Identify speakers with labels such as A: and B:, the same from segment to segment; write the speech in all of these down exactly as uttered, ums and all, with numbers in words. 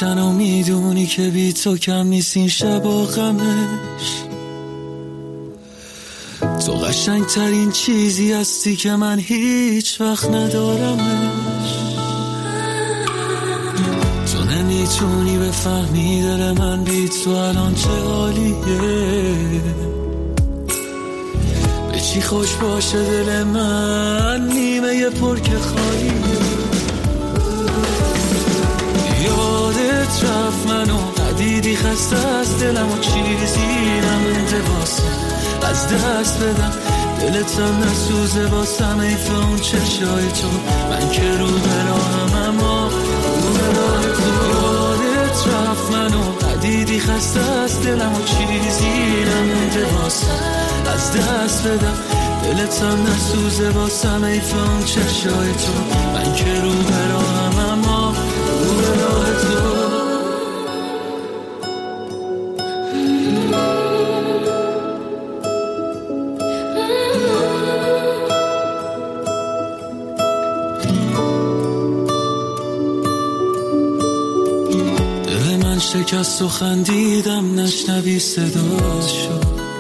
A: روشن و میدونی که بی تو کم نیست این شب و غمش. تو قشنگ ترین چیزی هستی که من هیچ وقت ندارمش. تو نمیتونی بفهمی دل من بی تو الان چه حالیه. به چی خوش باشه دل من نیمه پر که خالیه. یادت رفت منو ندیدی خسته از دلم و چیزی نمونده واسه از دست بدم. دلتم نسوزه واسم ایف اون چشای تو. من که رو براهم اما رو براه تو. یادت رفت منو ندیدی خسته از دلم و چیزی نمونده واسه از دست بدم. دلتم نسوزه واسم ایف اون چشای تو. من که رو براهم اما رو براه تو. شکست و خندیدم نشنوی صداشو.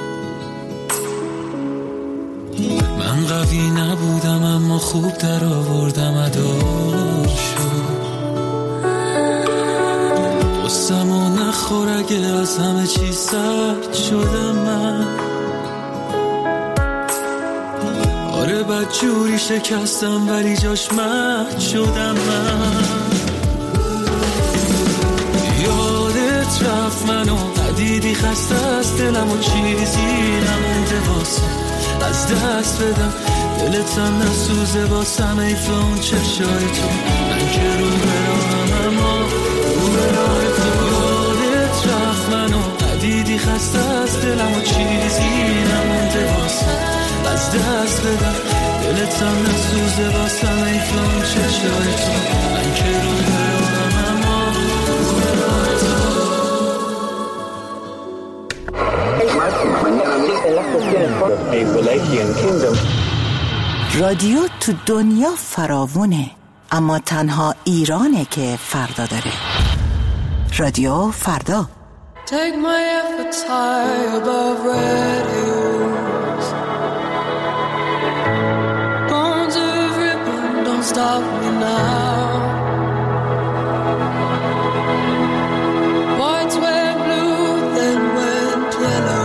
A: من قوی نبودم اما خوب در آوردم اداشو. قصم و نخور اگه از همه چی سرد شدم من. آره بد جوری شکستم ولی جاش مهد شدم من. رفت منو ندیدی خسته از دلم و چیزی نمونده واسه از دست بدم. دلتم نسوزه واسم ایف اون چشای تو. من که رو براهم اما رو براه تو. یادت رفت منو ندیدی خسته از دلم و چیزی نمونده واسه از دست بدم. دلتم نسوزه واسم ایف اون چشای تو. من که رو براهم اما رو براه تو.
B: رادیو تو دنیا فراوونه اما تنها ایرانه که فردا داره. رادیو فردا.
C: Take my efforts high above red hills. Bones of ribbon don't stop me now. Whites were blue then went yellow.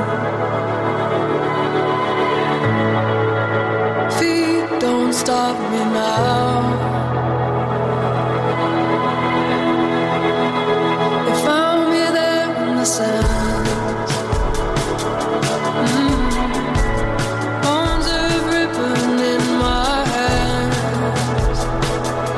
C: Don't stop me now. You found me there in the sand. Mm. Bones of ribbon in my hands.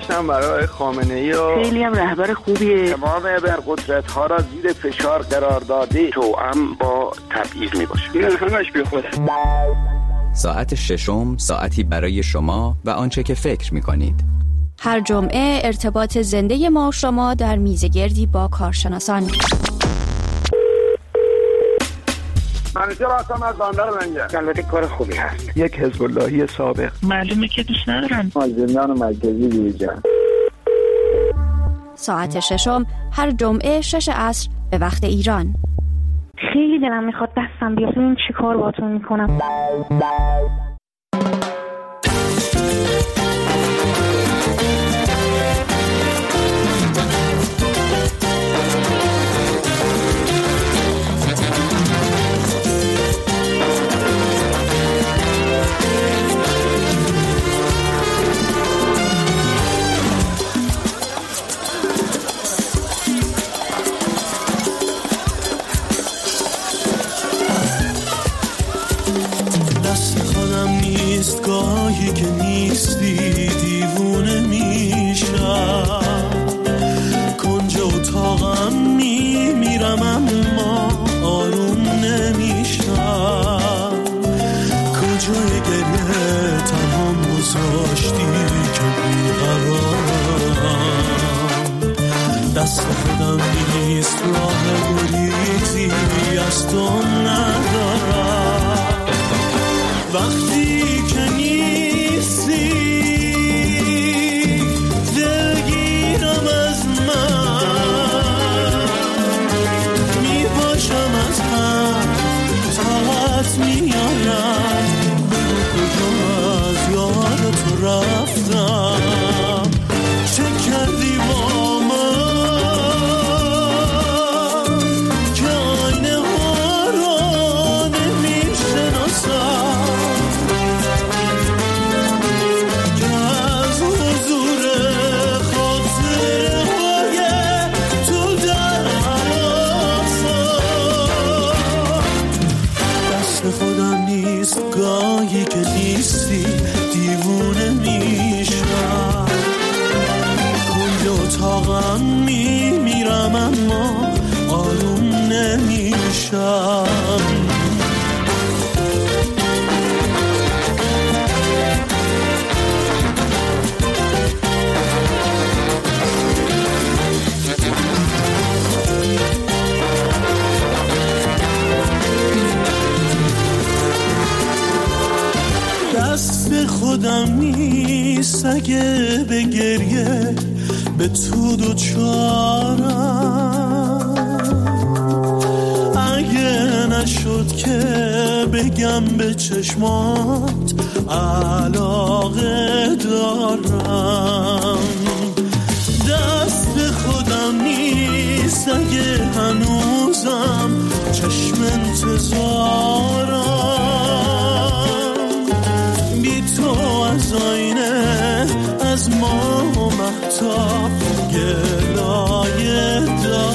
D: داشتم برای خامنه‌ای و
E: خیلی هم رهبر خوبیه.
D: تمام ابرقدرت ها را زیر فشار قرار داده، توأم با تبعیض میباشه. این همش بی خوده.
F: ساعت ششم، ساعتی برای شما و آنچه که فکر میکنید.
G: هر جمعه ارتباط زنده ما و شما در میزگردی با کارشناسان.
D: منیجر هستم از بندر لنگر. البته کار خوبی هست. یک حزب اللهی سابق.
E: معلومه که دوست ندارم.
D: از زندان مرکزی دیجان.
G: ساعت ششم هر جمعه شش عصر به وقت ایران.
E: خیلی دلم میخواد دستم بیاد. این چی کار باتون میکنم؟
A: گاهی که نیستی دیوونه میشم، کنج اتاقم میمیرم اما آروم نمیشم. کجای گریه تمام گذاشتی که بیقرارم، دست خودم نیست راه گریزی از تو ندارم. وقتی که نیستی دلگیرم از من، میپاشم از هم طاقت میارم، بگو کجا از یاد تو رفتم، چه کردی با من که آینه ها رو نمیشناسم، گاهی که نیستی دیوونه میشم، کنج اتاقم میمیرم اما آروم نمیشم. دست خودم نیست اگه به گریه به تو دوچارم، اگه نشد که بگم به چشمات علاقه دارم. دست خودم نیست اگه هنوزم چشم انتظارم، تو از آینه از ما و مهتاب گلایه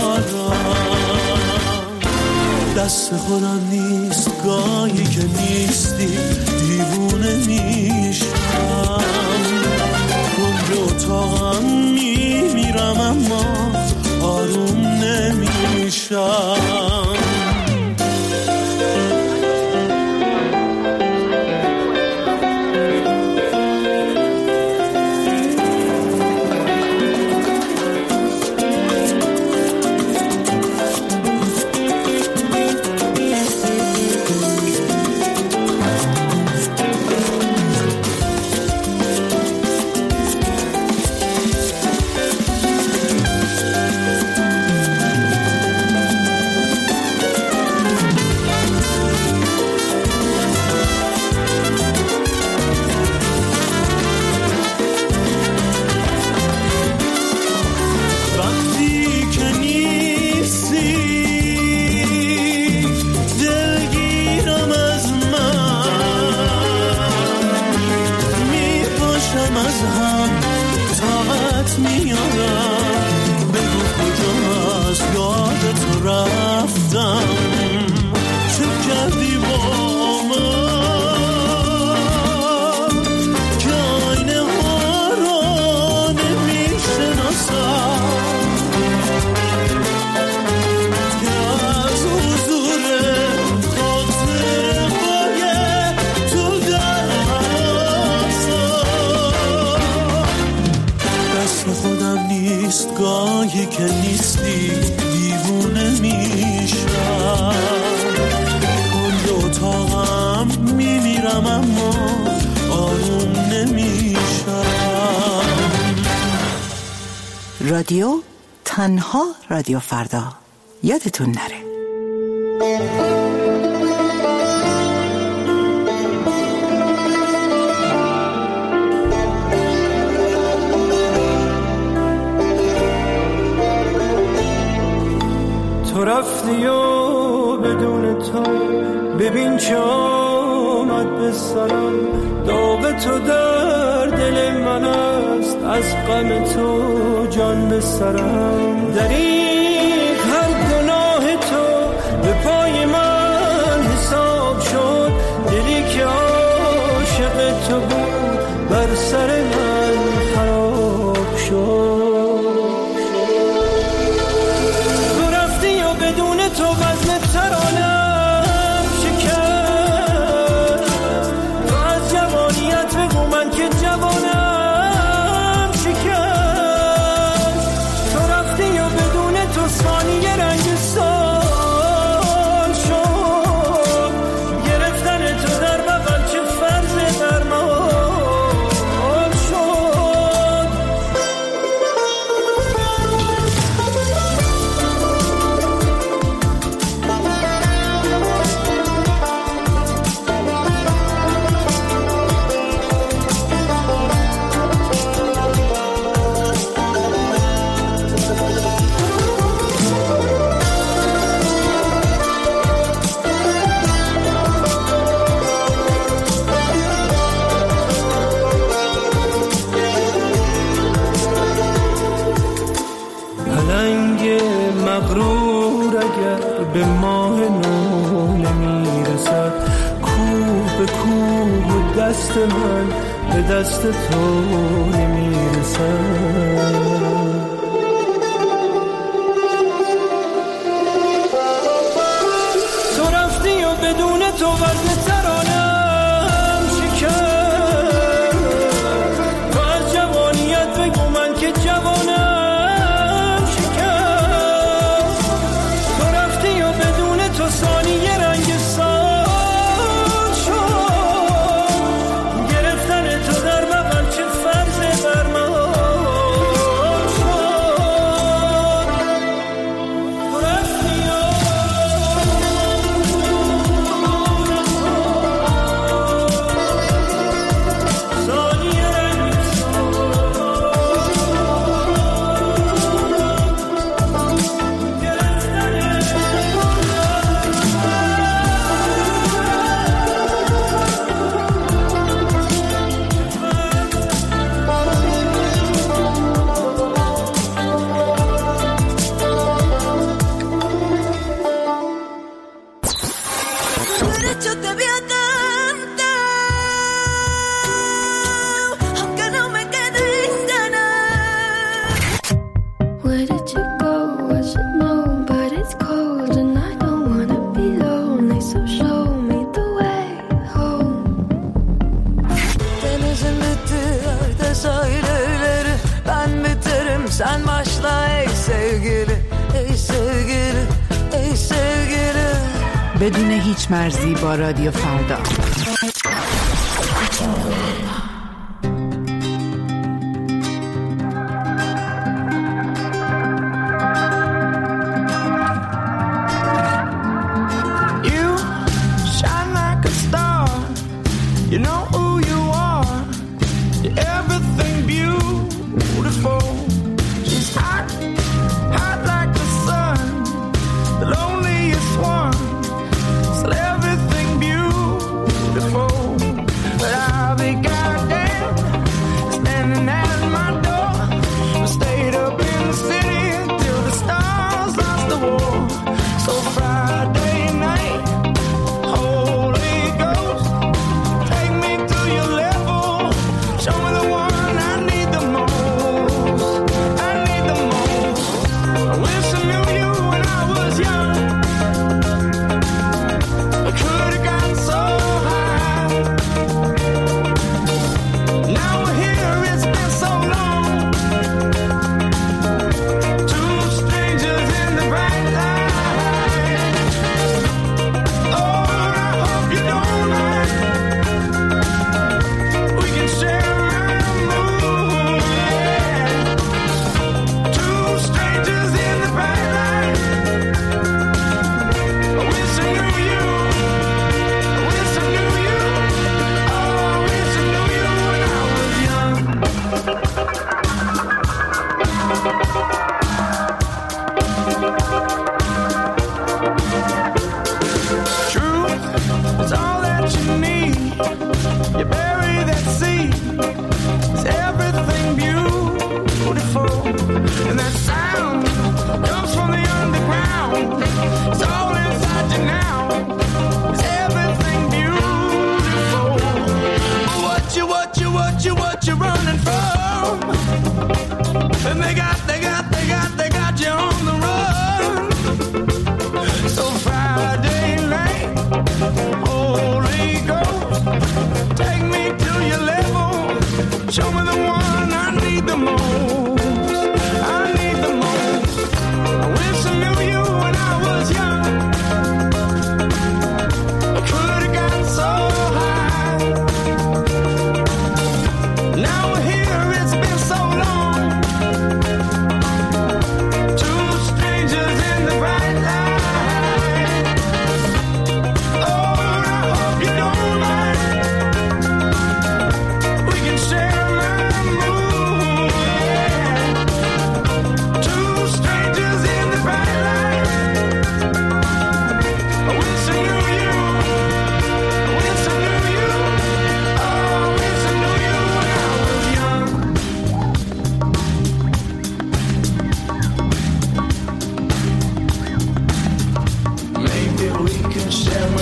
A: دارم. دست خودم نیست گاهی که نیستی دیوونه میشم، کنج اتاقم میمیرم اما آروم نمیشم. که نیستی دیوونه میشم، کل اتاقم میمیرم اما آروم نمیشم.
B: رادیو تنها رادیو فردا، یادتون نره.
H: تو رفتی و بدون تو ببین چه آمد به سرم، داغ تو در دل من است، از غم تو جان به سرم. دریغ هر گناه تو به پای من حساب شد، دلی که عاشق تو بود بر سر من خراب شد. تو وزن ترانم شکست، تو از جوانیت بگو من که جوانم شکست. تو رفتی و بدون تو ثانیه رنگ سال شد، گرفتن تو در بغل چه فرض درمان شد. مغرور اگر به ماه نو نمیرسد، کوه به کوه و دست من به دست تو نمیرسد. تو رفتی و بدون تو وزن ترانم شکست، تو از جوانیت بگو من که جوانم. تو ثانیه رنگ سال شد، گرفتن تو در بغل چه فرض برمان شد. تو رفتی ثانیه رنگ sen başla ey sevgili, ey sevgili, ey sevgili.
B: بدون هیچ مرزی با رادیو فردا.
H: You shine like a star, you know who you are, you're everything beautiful. Hot, hot like the sun, the loneliest one, still everything beautiful. But I'll be goddamn, standing at my door. I stayed up in the city till the stars lost the war. So Friday night, Holy Ghost, take me to your level, show me the one I need the most. I wish I knew you when I was young.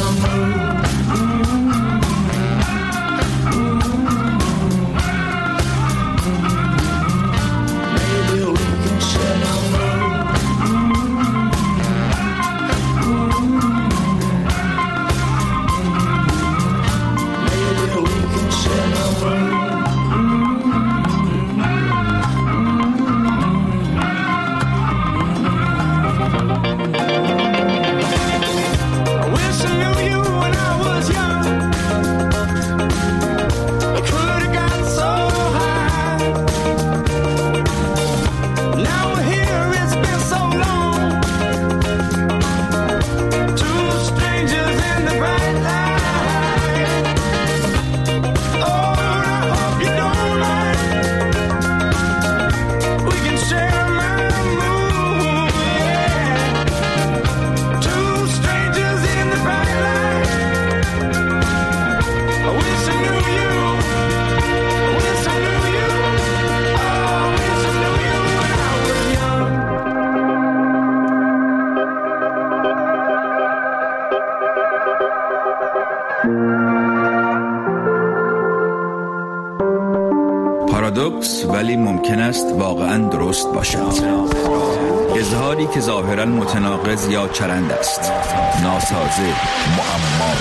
I: پارادوکس ولی ممکن است واقعاً درست باشد. اظهاری که ظاهراً متناقض یا چرند است، ناسازه، معما.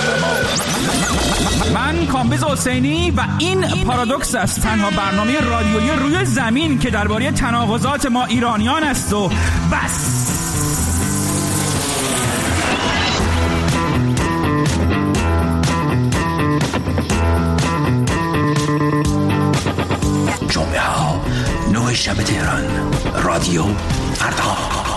J: من کامبیز حسینی و این پارادوکس است، تنها برنامه رادیویی روی زمین که درباره تناقضات ما ایرانیان است و بس.
K: جمعه ها نه شب تهران، رادیو فردا.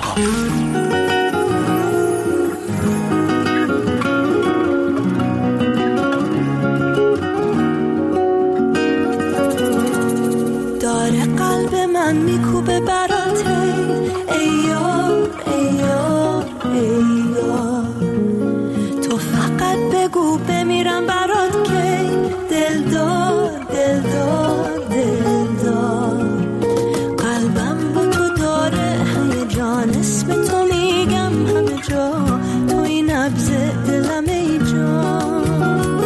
C: داره قلب من میکوبه براته، ای یار ای یار ای یار، تو فقط بگو بمیرم برات که دلدار دلدار دلدار. قلبم با تو داره هیجان، اسم تو میگم همه جا، تو این نبض دلم ای جان.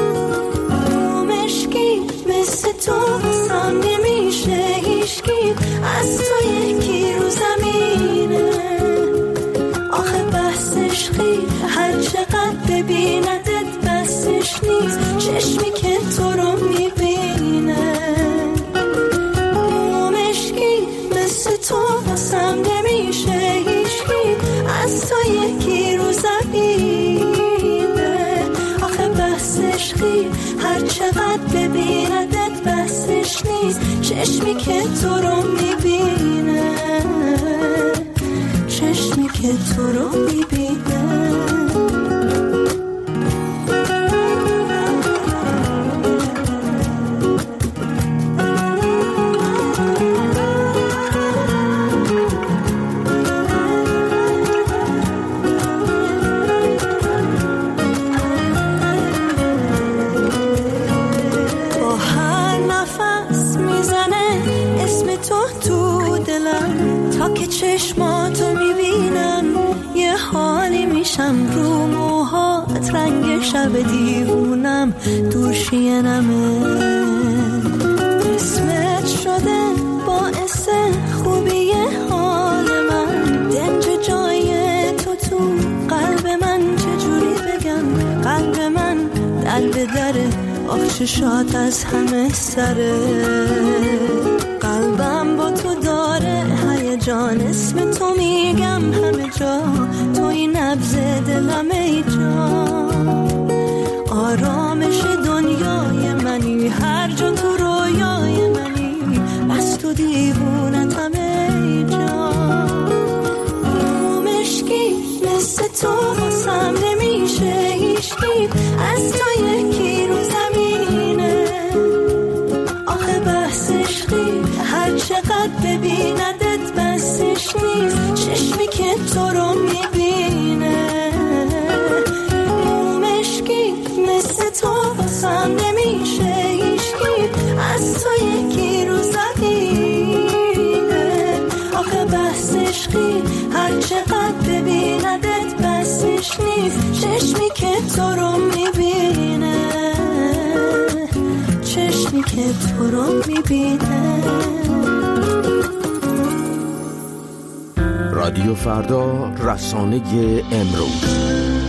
C: مشکی مثل تو واسم نمیشه هیچکی، از تو یکی رو زمینه. آخه بحثش خیلی هر چقدر ببیندت بسش نیست، چشمی که تو رو میبینه. مشکی مثل تو واسم نمیشه هیچکی، از تو یکی رو زمینه. آخه بحثش خیلی هر چقدر ببیندت بسش نیست، چشمی که تو رو میبینه، چشمی که تو رو میبینه. چشماتو میبینم یه حالی میشم، رو موهات رنگ شب دیوونم، دوشینمه. اسمت شده باعث خوبی حال من، دنج جای تو تو قلب من، چجوری بگم قلب من در به دره، آخ چشات از همه سره. قلبم با تو داره هیجان، اسم تو میگم همه جا، تو این نبض دلم ای جان. آرامش دنیای منی، هر جا تو رویای منی، بس تو دیوونتم ای جان. مشکی مثل تو واسم نمیشه هیچکی، از تو یکی رو زمینه. آخه بحثش خیلی هر چقدر ببیندت بسش نیست، چشمی که تو رو میبینه. مشکی مثل تو واسم نمیشه هیچکی، از تو یکی رو زمینه. آخه بحثش خیلی هر چقدر ببیندت بسش نیست، چشمی که تو رو میبینه. چشمی که تو رو میبینه.
L: رادیو فردا، رسانه امروز.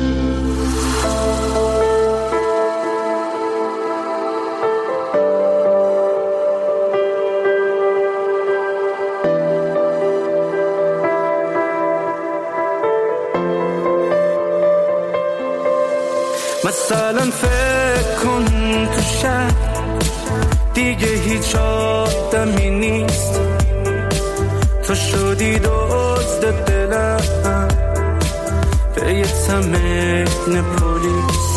A: مثلا فکر کن تو شهر دیگه هیچ آدمی نیست، تو شدی دزد دلم به تمن پلیس.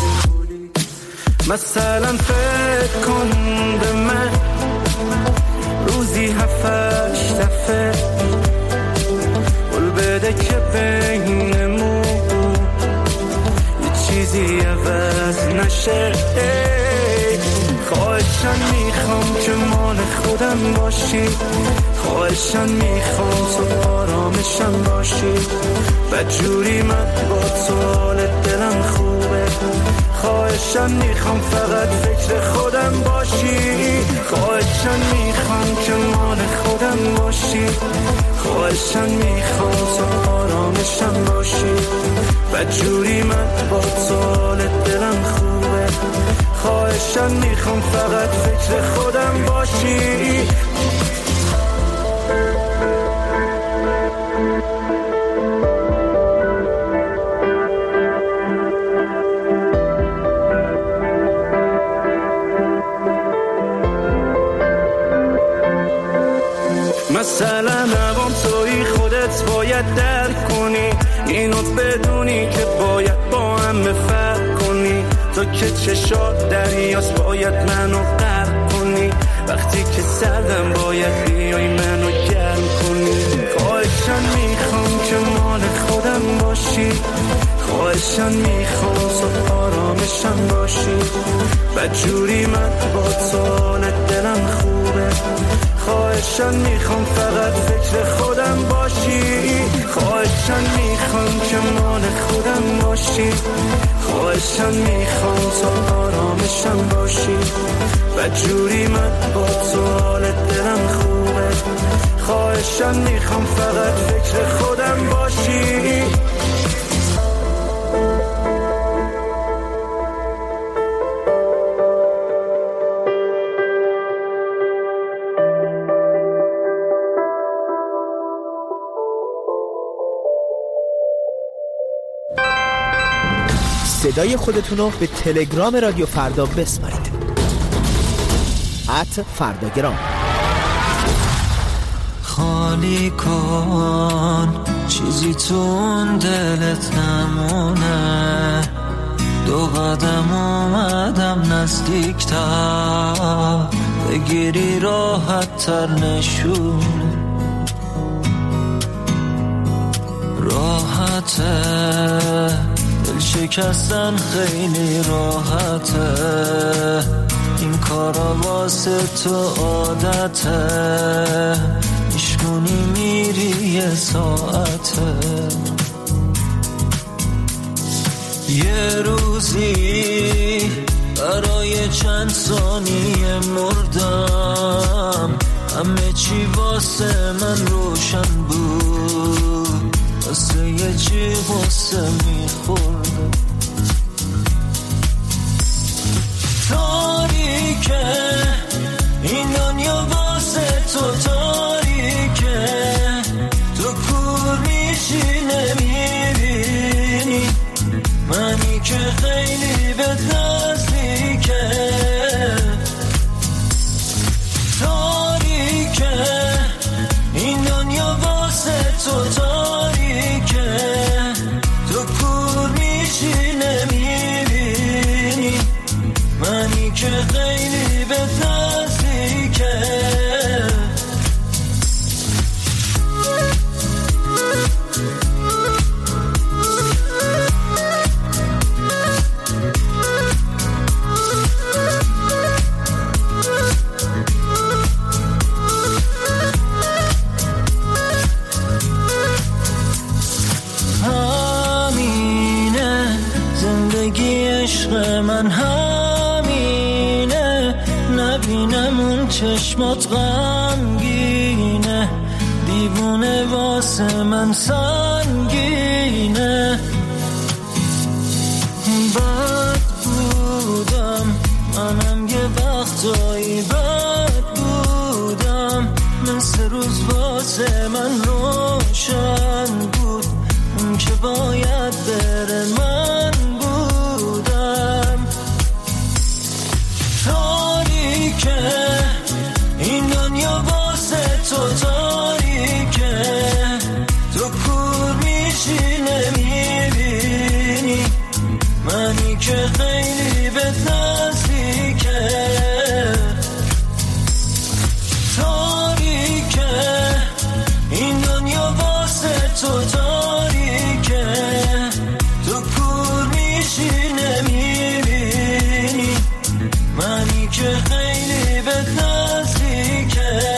A: مثلا فکر کن به من روزی هفتش دفعه قول بده که بینمون چیزی عوض نشه. خواهشن میخوام که مال خودم باشی، خواهشن میخوام تو آرامشم باشی، بدجوری من با تو حال دلم خوبه. خواهشن میخوام فقط فکر خودم باشی، خواهشن میخوام که مال خودم باشی، خواهشن میخوام تو آرامشم باشی، بدجوری من با تو حال دلم خوبه. خواهشن میخوام فقط فکر خودم باشی. مثلا عوام توی خودت باید درک کنی، اینو بدونی که باید با هم فرق کنی. تو که چشات دریاست باید منو غرق کنی، وقتی که سردم باید بیای منو گرم کنی. خواهشن میخوام که مال خودم باشی، خواهشن میخوام تو آرامشم باشی، بدجوری من با تو حال دلم خوبه. خواهشن میخوام فقط فکر خودم باشی، خواهشن میخوام که مال خودم باشی، خواهشن میخوام تو آرامشم باشی، بدجوری من با تو حال دلم خوبه. خواهشن میخوام فقط فکر خودم باشی.
M: صدای خودتون رو به تلگرام رادیو فردا بسپارید. ات فرداگرام.
A: خالی کن چیزی تو اون دلت نمونه، دو قدم اومدم نزدیکتر، بگیری راحت تر نشونه، راحته دل شکستن خیلی راحته، این کارا واسه تو عادته، میشکنی میری یه ساعته. یه روزی برای چند ثانیه مردم، همه چی واسه من روشن بود، واسه یه چی واسه میخوردم. تاریکه این دنیا واسه تو، تاریکه تو کور میشی نمیبینی، منی که خیلی بد نزدیکه. تاریکه این دنیا واسه تو، تاریکه تو کور میشی نمیبینی، منی که خیلی بد نزدیکه. همینه زندگی عشق من، همینه نبینم چشمات غمگینه، دیوونه واسه من سنگینه. بد بودم منم یه وقتایی، بد بودم مثل روز واسه من روشن بود، اون که باید بره من بودم. تاریکه این دنیا واسه تو، تاریکه تو کور میشی نمیبینی منی که خیلی بهت نزدیکه. تاریکه این دنیا واسه تو، تاریکه تو کور میشی نمیبینی منی که خیلی بهت نزدیکه.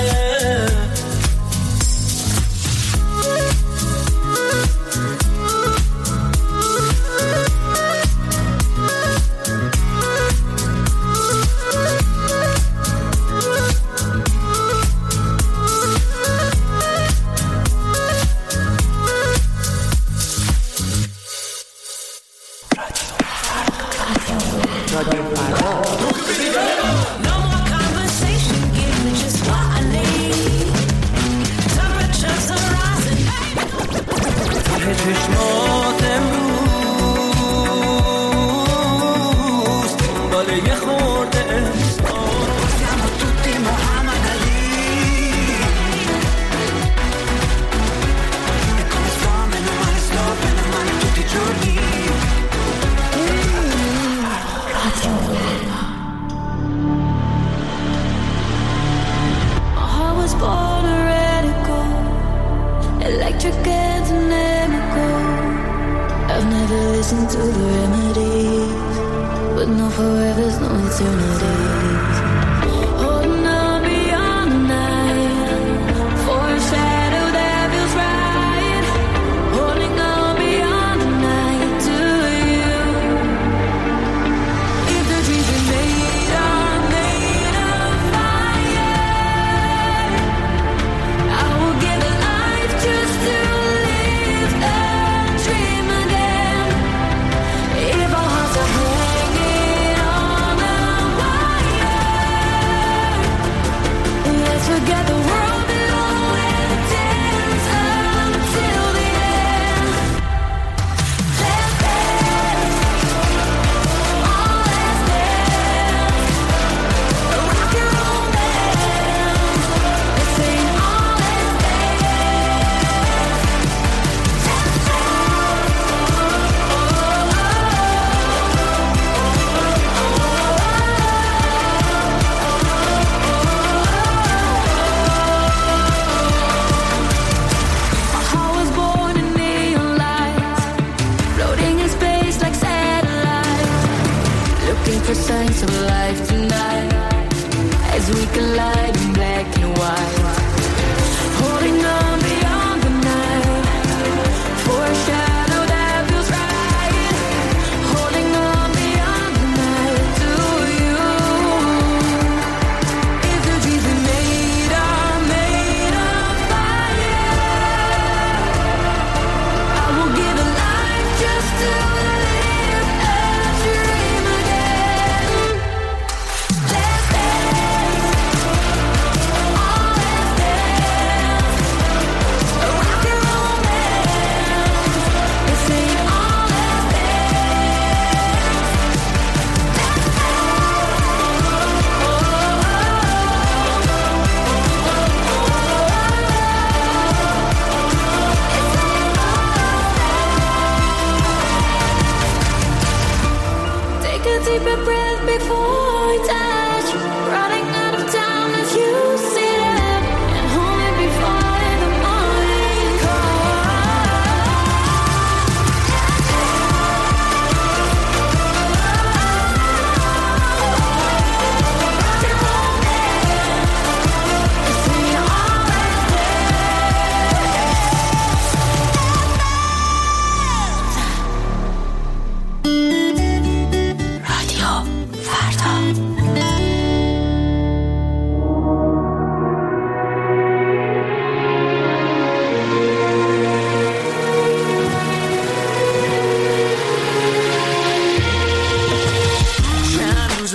C: رادیو فردا.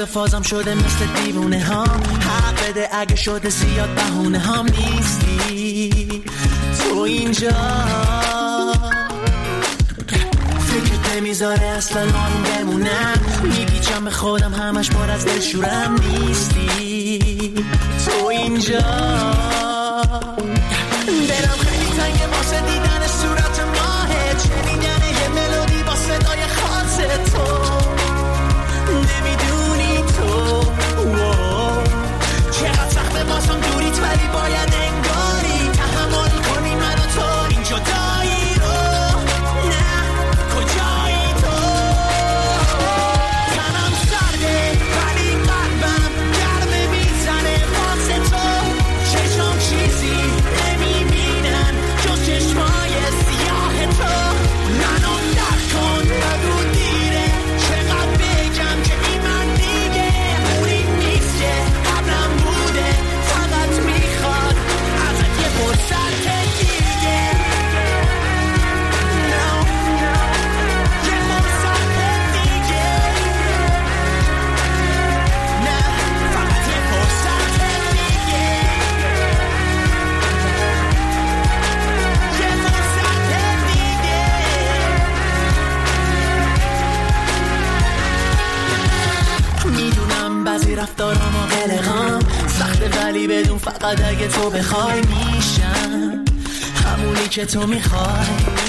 A: فازم شده مثل دیوونه ها، حق بده اگه شده زیاد بهونه هم نیستی تو اینجا، فکرت نمیذاره اصلا آروم بمونم، میپیچم به خودم همش پر از دلشورم نیستی تو اینجا، دلم خیلی تنگه واسه دیدن صورت ماهت، شنیدن یه ملودی با صدای خاص تو، نمیدونی تو چقدر سخته باسم دوریت، ولی باید انگاری تحمل کنی من و تو این جدایی رو، نه کجایی تو، تنم سرده ولی قلبم گرمه میزنه واسه تو، چشم چیزی نمیبینن جز چشمای سیاه تو، منو درک کن نگو دیره، چقدر بگم که این من دیگه اونی نیست که قبلم بوده، فقط میخواد ازت یه فرصت دیگه، no, no. یه فرصت دیگه، نه فقط یه فرصت دیگه، یه فرصت دیگه. میدونم بعضی رفتارام و قلقام سخته، ولی بدون فقط اگه تو بخوای میشم همونی که تو میخوای،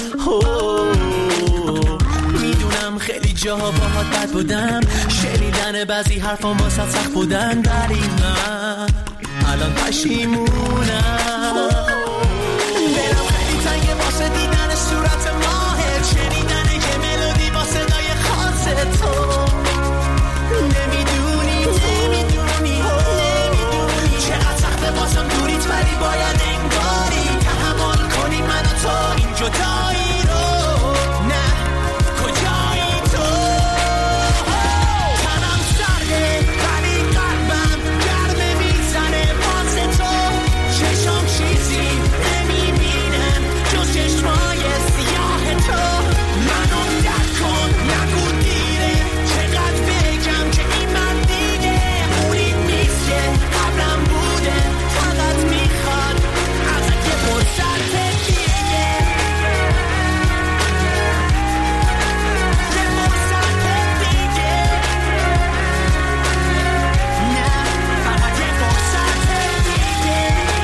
A: میدونم خیلی جاها باهات بد بودم، شنیدن بعضی حرفام واسه سخت بودن، ولی من الان پشیمونم، دلم خیلی تنگه واسه دیدن صورت ماهت، شنیدن یه ملودی با صدای خاص تو، نمیدونی نمیدونی نمیدونی چقدر سخته باسم دوریت، ولی باید انگاری تحمل کنی من و تو این جدایی رو، نه کجایی تو، تنم سرده ولی قلبم گرمه میزنه واسه تو، چشم چیزی نمیبینن جز چشمای سیاه تو، منو درک کن نگو دیره، چقدر بگم که این من دیگه اونی نیست که قبلم بوده، فقط میخواد ازت یه فرصت دیگه، یه فرصت دیگه، نه فقط یه فرصت دیگه،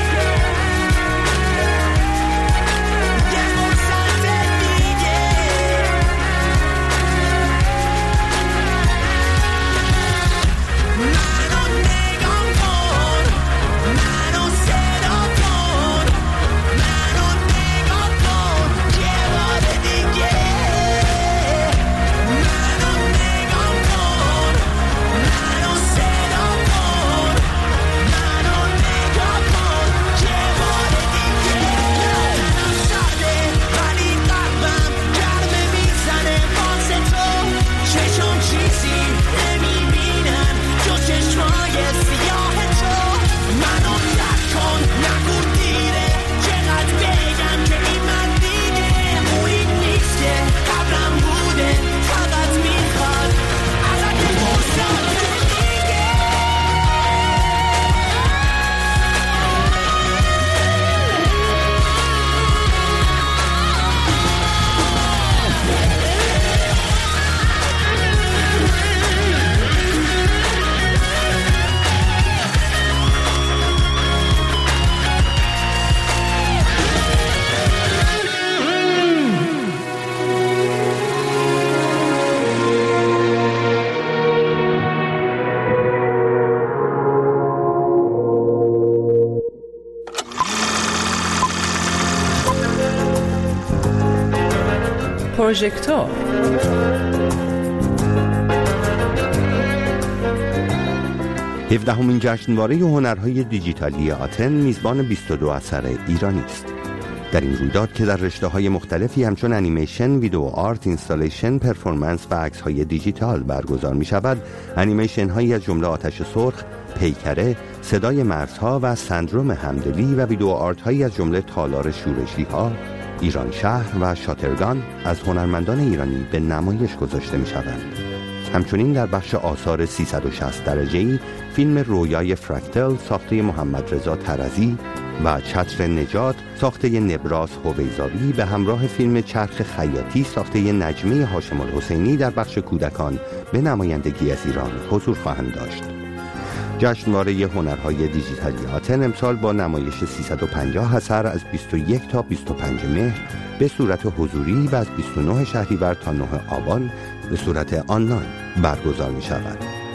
A: یه فرصت دیگه. منو نگاه کن، منو صدا کن، منو نگاه کن یه بار دیگه، منو نگاه کن، منو صدا کن، منو نگاه کن یه بار دیگه، تنم سرده ولی قلبم گرمه میزنه واسه تو، چشم چیزی نمیبینن جز چشمای سیاه تو، منو درک کن نگو دیره، چقدر بگم که این من دیگه اونی نیست که قبلم بوده، فقط میخواد ازت یه فرصت دیگه.
N: پروژکتور
O: هفدهمین جشنواره هنرهای دیجیتالی آتن میزبان بیست و دو اثر ایرانی است. در این رویداد که در رشته‌های مختلفی همچون انیمیشن، ویدیو آرت، اینستالیشن، پرفورمنس و عکس‌های دیجیتال برگزار می‌شود، انیمیشن‌هایی از جمله آتش سرخ، پیکره، صدای مرزها و سندروم همدلی و ویدیو آرت‌هایی از جمله تالار شورشی‌ها، ایران شهر و شاترگان از هنرمندان ایرانی به نمایش گذاشته می‌شوند. همچنین در بخش آثار سیصد و شصت درجه‌ای فیلم رویای فرکتل ساخته محمد رضا طرزی و چتر نجات ساخته نبراس هویزاوی به همراه فیلم چرخ خیاطی ساخته نجمه هاشم الحسینی در بخش کودکان به نمایندگی از ایران حضور خواهند داشت. جشنواره هنرهای دیجیتالی آتن امسال با نمایش سیصد و پنجاه اثر از بیست و یک تا بیست و پنج مهر به صورت حضوری و از بیست و نه شهریور تا نه آبان به صورت آنلاین برگزار می شود.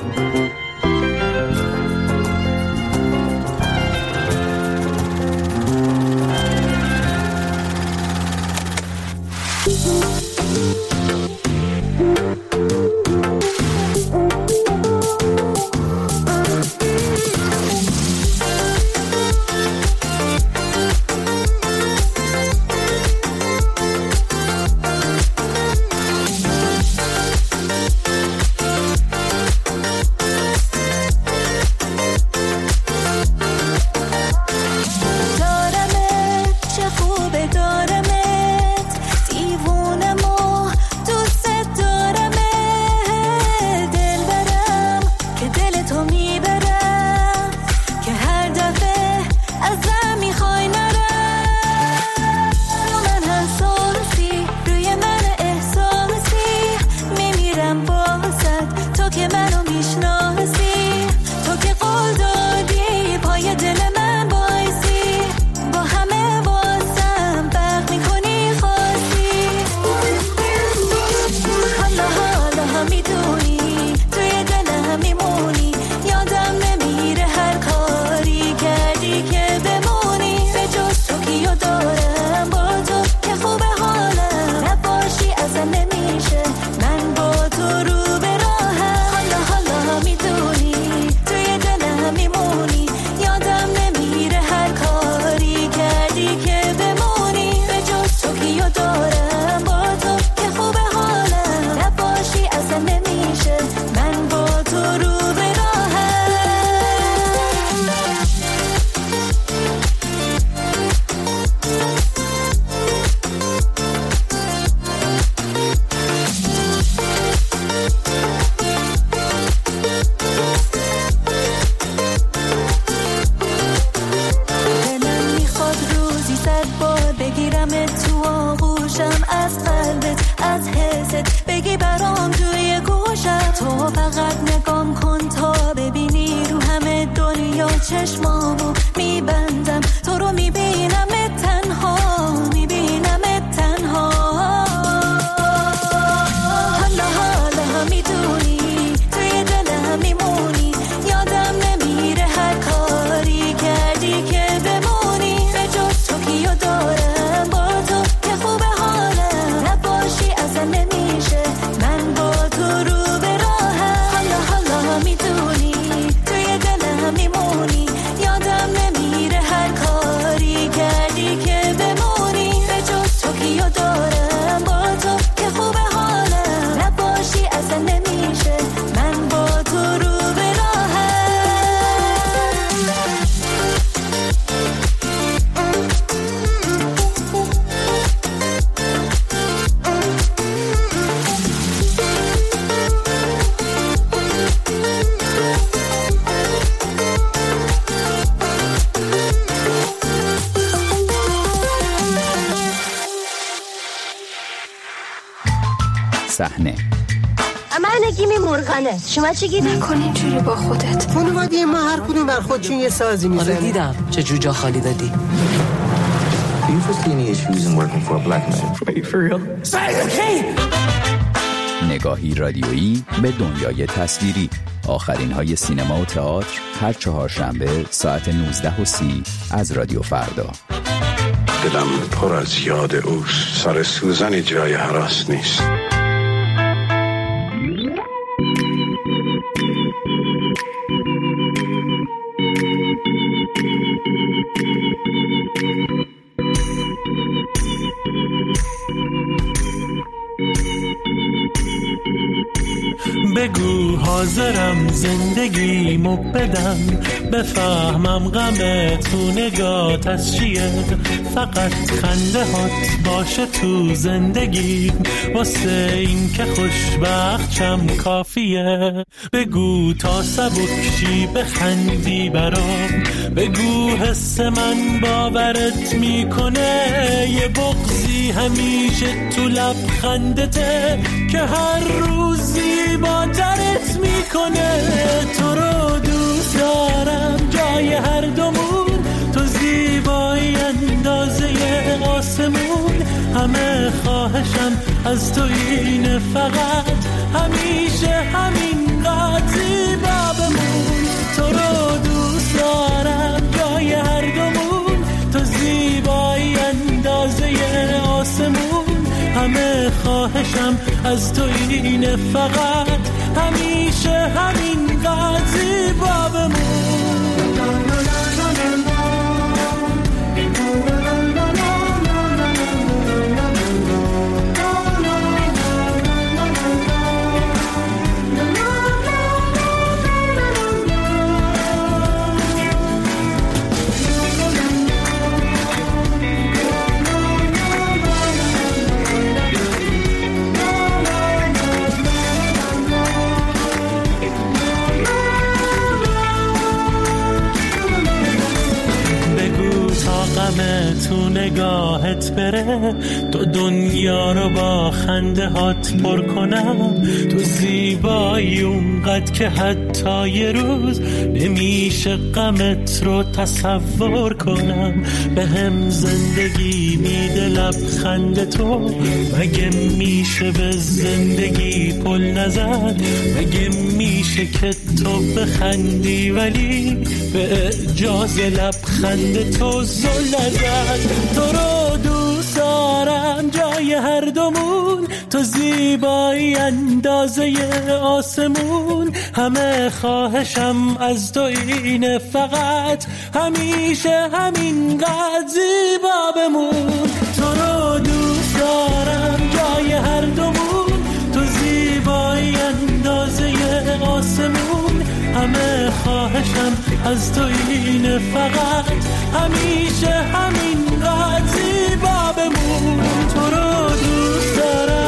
F: صحنه
P: من نگیمی مرغانه، شما چی گیری؟
Q: نکن اینجوری با خودت.
R: خانواده ما هر کدوم بر خودشون یه سازی میزنه.
S: آره دیدم چه جوجا خالی دادی.
T: Do you foresee any issues in working for a black man?
U: Wait, for real? Say the key!
F: نگاهی رادیویی به دنیای تصویری. آخرین های سینما و تئاتر هر چهارشنبه ساعت نوزده و سی از رادیو فردا.
V: دلم پر از یاد اوست، سر سوزن جای هراس نیست.
A: بگو حاضرم زندگیمو بدم، بفهمم غم تو نگات از چیه، فقط خنده هات باشه تو زندگی، واسه این که خوشبختشم کافیه. بگو تا سبکشی بخندی برام، بگو حس من باورت میکنه، یه بغضی همیشه تو لبخندته که هر روزی با درت میکنه. تو رو دوست دارم جای هر دومون، تو زیبایی اندازه آسمون، همه خواهشم از تو اینه فقط همیشه همین قد زیبا بمون. تو رو دوست دارم جای هر دومون، تو زیبایی اندازه آسمون، همه خواهشم از تو اینه فقط همیشه همین قد زیبا بمون. تو نگاهت بره، تو دنیا رو با خنده هات پر کنم، تو زیبایی اونقدر که حتی یه روز نمیشه غمت رو تصور کنم. به هم زندگی میده لبخند تو، مگه میشه به زندگی پل نزد، مگه میشه که تو بخندی ولی به اجاز لبخند تو زل نزد. تو رو دوست دارم جای هر دومون، تو زیبایی اندازه آسمون، همه خواهشم از تو اینه فقط همیشه همین قد زیبا بمون. تو رو دوست دارم جای هر دومون، تو زیبایی اندازه آسمون، همه خواهشم از تو اینه فقط همیشه همین قد زیبا بمون. تو رو دوست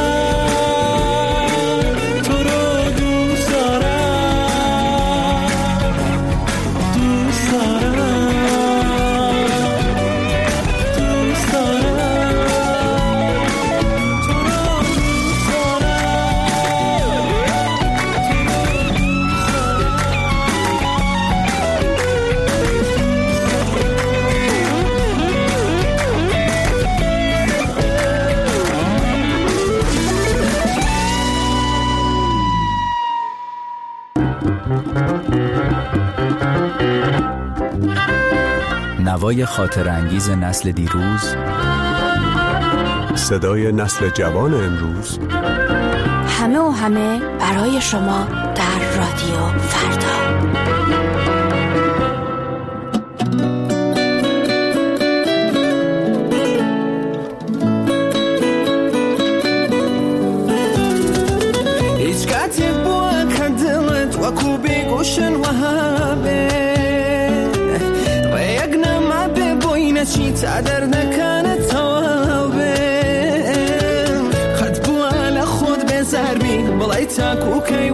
A: دارم، تو رو دوست دارم، دوست دارم، دوست دارم، تو رو دوست
F: نوای خاطر انگیز نسل دیروز،
D: صدای نسل جوان امروز،
G: همه و همه برای شما در رادیو فردا.
H: هیچ کاتێک بووە کە دڵت وەکو بێگوشن وەهابێ، ڕێیەک نەما بێ بۆی نەچی تا دەردەکانت تەواو بێ، قەت بووە لە خۆت بێزار بی بڵێ تاکوکەی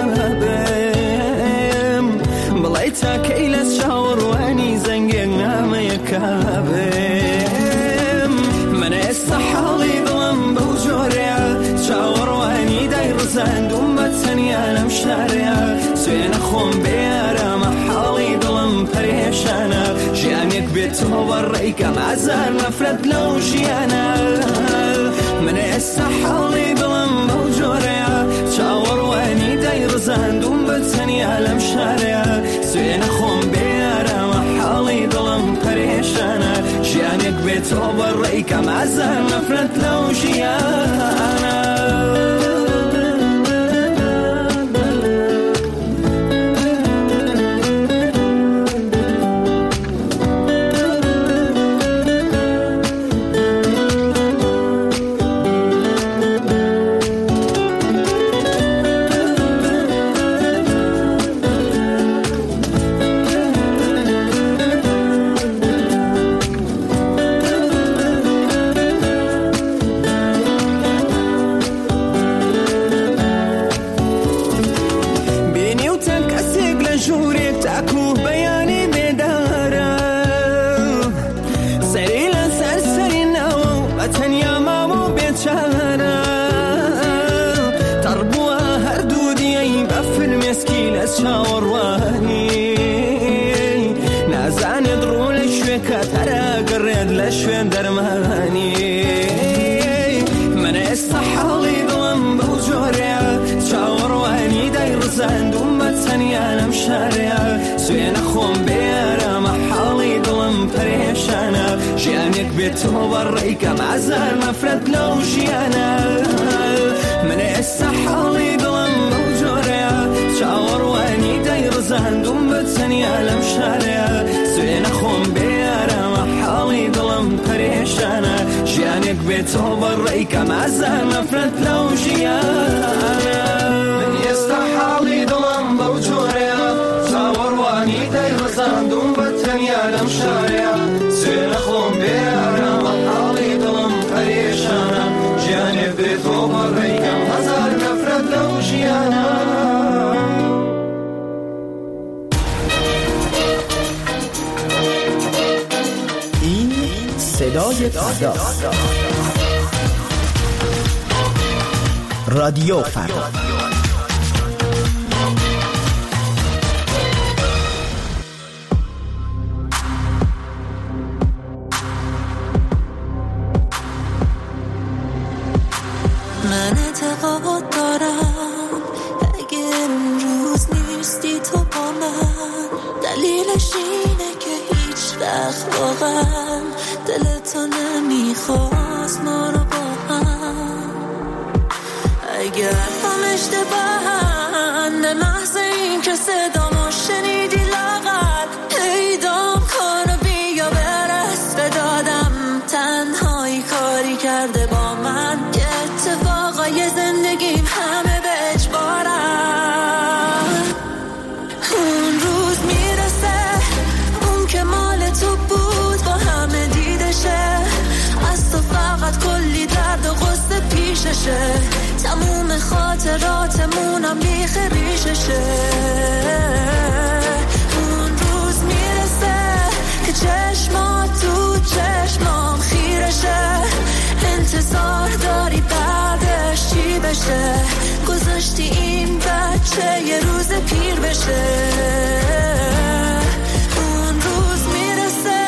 H: وەهابێم، بڵێ تاکەی لە چاوەڕوانی زەنگێک نامەیەکا بێم. من ئێستا حاڵی دڵم بەو جۆرەیە، چاوەڕوانی دایڕزاندوم بە تەنیا لەم شارەیە، سوێنە خۆم بێرەمە حاڵی دڵم پەرێشانە، ژیانێک بێتەوە بەڕێیکەم ئازار نەفرەت لەو ژیانە. من ئێستا حاڵی دڵم بەو جۆرەیە، چاوەڕوانی دایڕزاندوم بە تەنیا لەم شارەیە، سوێنە خۆم بێرەمە حاڵی دڵم پەرێشانە، ژیانێک بێتەوە بەڕێیکەم ئازار نەفرەت لەو ژیانە. اکو بیانی بدارم سری لسر سری نو بتنیا مامو بیچارم تربوها هر دودی ای بفل مسکیل از شاوروانی نازانی درول شوی کتره قرد لشوی درمانی من استحالی دلم بوجوره شاوروانی دایر زندوم بتنیا نمشاره سوی نخون بیارم حالی دلم پریشانه جیانک بیتو برای کم عزر مفرد لو جیانه من استحالی دلم بوجوره شاوروانی دایر زندوم بتنیا نمشاره سوی نخون بیارم حالی دلم پریشانه جیانک بیتو برای کم عزر مفرد لو جیانه من استحالی دلم بوجوره شاوروانی دایر زندوم بتنیا نمشاره سوی نخون بیارم حالی دلم پریشانه جیانک بیتو برای کم عزر مفرد لو جیانه
M: صدای فردا، رادیو فردا.
C: من اعتقاد دارم اگر اون روز نیستی تو با من دلیلش اینه که هیچ وقت واقعا دلتو نمیخواست ما رو با هم اگر هم اشتباهن به محض این که صدامو شنیدی لاغر پیدام کن و بیا برس به دادم تنهایی کاری کرده با من که اتفاقای زندگیم همه به اجبارم اون روز میرسه اون که مال تو بود با همه دیدشه از تو فقط کلی درد و غصه پیششه تموم خاطراتمونم بیخ ریششه اون روز میرسه که چشمات تو چشمام خیرشه انتظار داری بعدش چی بشه گذاشتی این بچه یه روز پیر بشه اون روز میرسه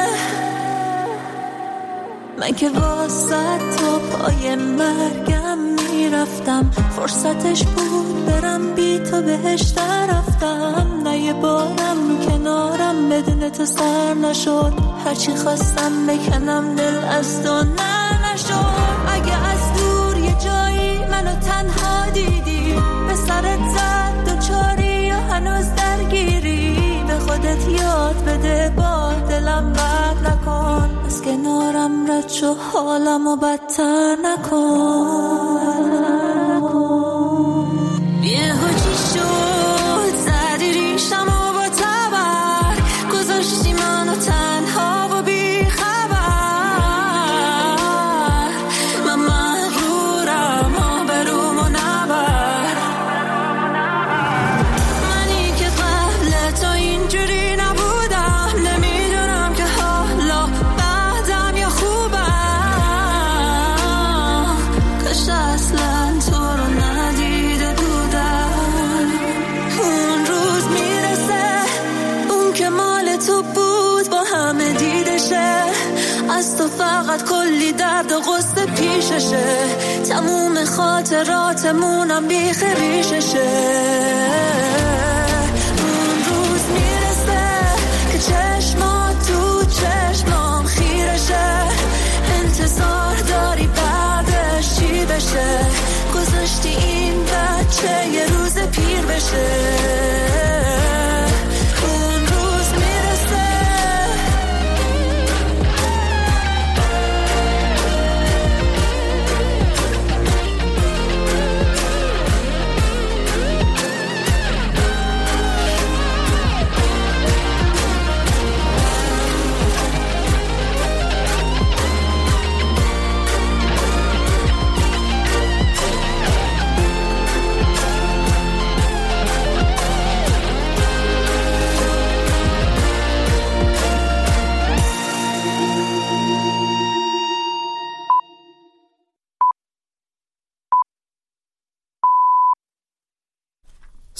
C: من که واسه تو پای مرگم میرفتم فرصتش بود برم بی تو بهش رفتم نه یه بارم کنارم بدون تو سر نشد هرچی خواستم بکنم دل از تو نه نشد اگه از دور یه جایی منو تنها دیدی به سرت زد دو چاری یا هنوز درگیری به خودت یاد بده با دلم بد نکن از کنارم رد شو حالمو بدتر نکن بیهو چی شد زدی ریشمو با تبر گذاشتی منو تنها و بی خبر من مغرورم آبرومو نبر منی که قبل تو اینجوری نبودم نمیدونم که حالا بعدم یا خوبم کاش اصلا تو رو ندیده بودم اون روز میرسه اون که مال تو بود با همه دیدشه از تو فقط کلی درد و غصه پیششه تموم خاطراتمونم بیخ ریششه اون روز میرسه که چشمات تو چشمام خیرشه انتظار داری بعدش چی بشه گذاشتی این بچه یه روز پیر بشه